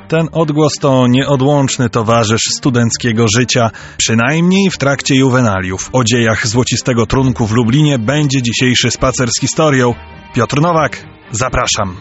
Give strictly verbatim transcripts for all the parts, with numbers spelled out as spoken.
Ten odgłos to nieodłączny towarzysz studenckiego życia, przynajmniej w trakcie juwenaliów. O dziejach Złocistego Trunku w Lublinie będzie dzisiejszy spacer z historią. Piotr Nowak, zapraszam.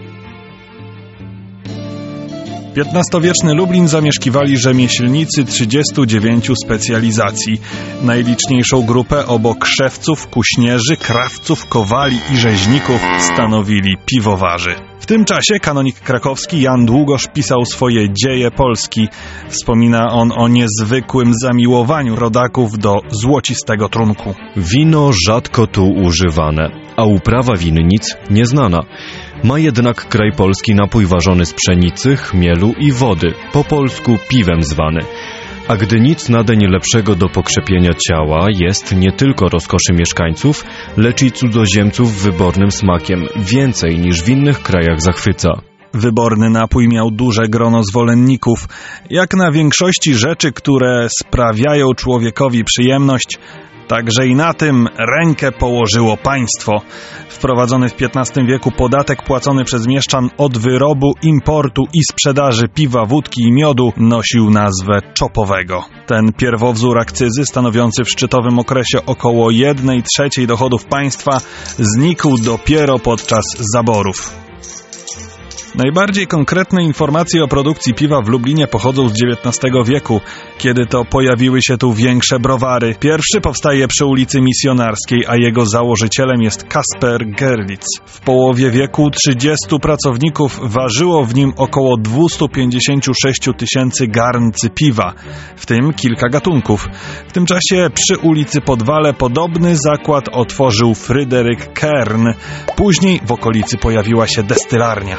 piętnastowieczny Lublin zamieszkiwali rzemieślnicy trzydziestu dziewięciu specjalizacji. Najliczniejszą grupę obok szewców, kuśnierzy, krawców, kowali i rzeźników stanowili piwowarzy. W tym czasie kanonik krakowski Jan Długosz pisał swoje Dzieje Polski. Wspomina on o niezwykłym zamiłowaniu rodaków do Złocistego Trunku. Wino rzadko tu używane, a uprawa winnic nieznana. Ma jednak kraj polski napój ważony z pszenicy, chmielu i wody, po polsku piwem zwany. A gdy nic nadeń lepszego do pokrzepienia ciała jest nie tylko rozkoszy mieszkańców, lecz i cudzoziemców wybornym smakiem, więcej niż w innych krajach zachwyca. Wyborny napój miał duże grono zwolenników. Jak na większości rzeczy, które sprawiają człowiekowi przyjemność, także i na tym rękę położyło państwo. Wprowadzony w piętnastym wieku podatek płacony przez mieszczan od wyrobu, importu i sprzedaży piwa, wódki i miodu nosił nazwę czopowego. Ten pierwowzór akcyzy, stanowiący w szczytowym okresie około jednej trzeciej dochodów państwa, znikł dopiero podczas zaborów. Najbardziej konkretne informacje o produkcji piwa w Lublinie pochodzą z dziewiętnastego wieku, kiedy to pojawiły się tu większe browary. Pierwszy powstaje przy ulicy Misjonarskiej, a jego założycielem jest Kasper Gerlitz. W połowie wieku trzydziestu pracowników ważyło w nim około dwieście pięćdziesiąt sześć tysięcy garncy piwa, w tym kilka gatunków. W tym czasie przy ulicy Podwale podobny zakład otworzył Fryderyk Kern. Później w okolicy pojawiła się destylarnia.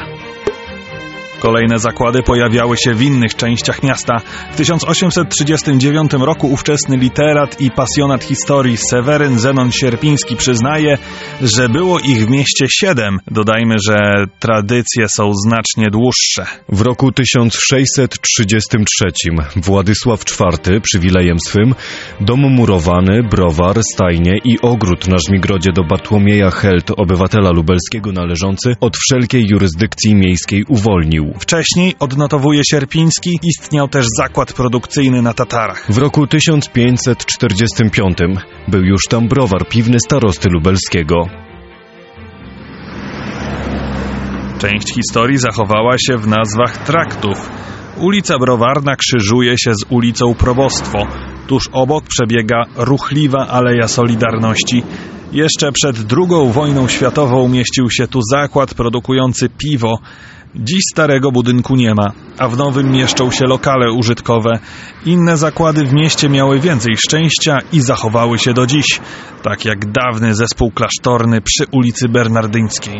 Kolejne zakłady pojawiały się w innych częściach miasta. W tysiąc osiemset trzydziestym dziewiątym roku ówczesny literat i pasjonat historii Seweryn Zenon Sierpiński przyznaje, że było ich w mieście siedem. Dodajmy, że tradycje są znacznie dłuższe. W roku tysiąc sześćset trzydziestym trzecim Władysław czwarty przywilejem swym dom murowany, browar, stajnie i ogród na Żmigrodzie do Bartłomieja Helt, obywatela lubelskiego należący, od wszelkiej jurysdykcji miejskiej uwolnił. Wcześniej, odnotowuje Sierpiński, istniał też zakład produkcyjny na Tatarach. W roku tysiąc pięćset czterdziestym piątym był już tam browar piwny starosty lubelskiego. Część historii zachowała się w nazwach traktów. Ulica Browarna krzyżuje się z ulicą Probostwo. Tuż obok przebiega ruchliwa Aleja Solidarności. Jeszcze przed drugą wojną światową mieścił się tu zakład produkujący piwo. Dziś starego budynku nie ma, a w nowym mieszczą się lokale użytkowe. Inne zakłady w mieście miały więcej szczęścia i zachowały się do dziś, tak jak dawny zespół klasztorny przy ulicy Bernardyńskiej.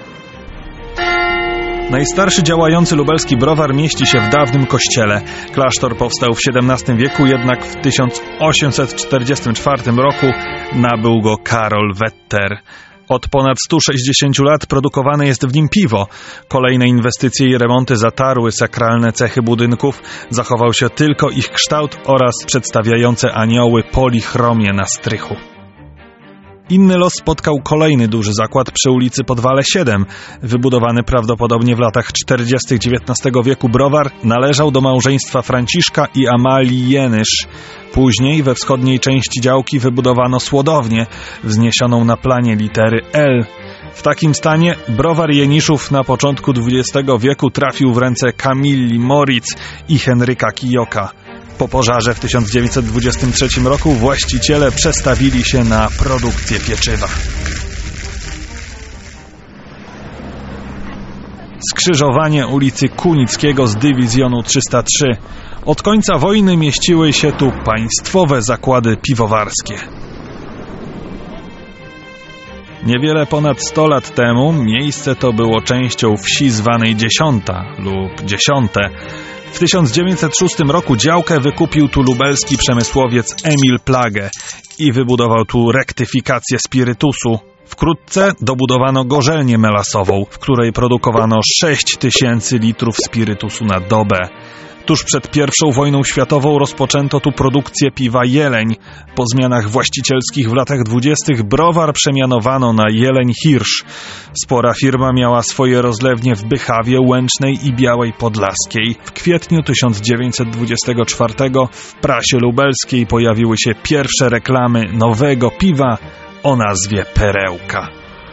Najstarszy działający lubelski browar mieści się w dawnym kościele. Klasztor powstał w siedemnastym wieku, jednak w tysiąc osiemset czterdziestym czwartym roku nabył go Karol Wetter. Od ponad stu sześćdziesięciu lat produkowane jest w nim piwo. Kolejne inwestycje i remonty zatarły sakralne cechy budynków. Zachował się tylko ich kształt oraz przedstawiające anioły polichromie na strychu. Inny los spotkał kolejny duży zakład przy ulicy Podwale siedem. Wybudowany prawdopodobnie w latach czterdziestych dziewiętnastego wieku browar należał do małżeństwa Franciszka i Amalii Jenysz. Później we wschodniej części działki wybudowano słodownię, wzniesioną na planie litery L. W takim stanie browar Jeniszów na początku dwudziestego wieku trafił w ręce Kamilli Moritz i Henryka Kijoka. Po pożarze w tysiąc dziewięćset dwudziestym trzecim roku właściciele przestawili się na produkcję pieczywa. Skrzyżowanie ulicy Kunickiego z dywizjonu trzysta trzy. Od końca wojny mieściły się tu państwowe zakłady piwowarskie. Niewiele ponad sto lat temu miejsce to było częścią wsi zwanej Dziesiąta lub Dziesiąte. W tysiąc dziewięćset szóstym roku działkę wykupił tu lubelski przemysłowiec Emil Plage i wybudował tu rektyfikację spirytusu. Wkrótce dobudowano gorzelnię melasową, w której produkowano sześć tysięcy litrów spirytusu na dobę. Tuż przed pierwszą wojną światową rozpoczęto tu produkcję piwa Jeleń. Po zmianach właścicielskich w latach dwudziestych browar przemianowano na Jeleń Hirsch. Spora firma miała swoje rozlewnie w Bychawie, Łęcznej i Białej Podlaskiej. W kwietniu tysiąc dziewięćset dwudziestego czwartego w prasie lubelskiej pojawiły się pierwsze reklamy nowego piwa o nazwie Perełka.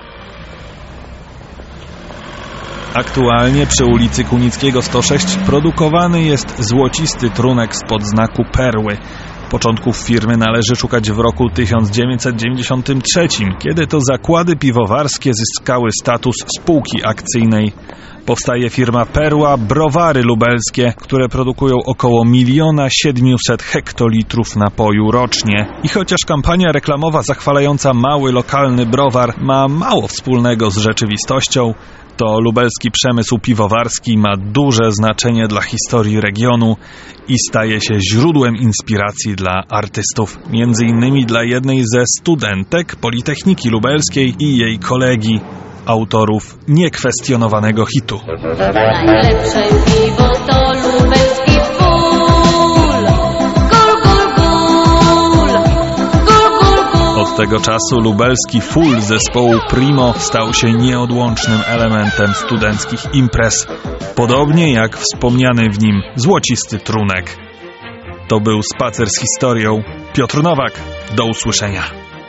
Aktualnie przy ulicy Kunickiego sto sześć produkowany jest złocisty trunek spod znaku Perły. Początków firmy należy szukać w roku tysiąc dziewięćset dziewięćdziesiątym trzecim, kiedy to zakłady piwowarskie zyskały status spółki akcyjnej. Powstaje firma Perła Browary Lubelskie, które produkują około miliona siedmiuset hektolitrów napoju rocznie. I chociaż kampania reklamowa zachwalająca mały, lokalny browar ma mało wspólnego z rzeczywistością, to lubelski przemysł piwowarski ma duże znaczenie dla historii regionu i staje się źródłem inspiracji dla artystów. Między innymi dla jednej ze studentek Politechniki Lubelskiej i jej kolegi, autorów niekwestionowanego hitu. Najlepsze piwo to lubelski full. Gul, gul, gul. Gul, gul, gul. Od tego czasu lubelski full zespołu Primo stał się nieodłącznym elementem studenckich imprez, podobnie jak wspomniany w nim złocisty trunek. To był Spacer z historią. Piotr Nowak. Do usłyszenia.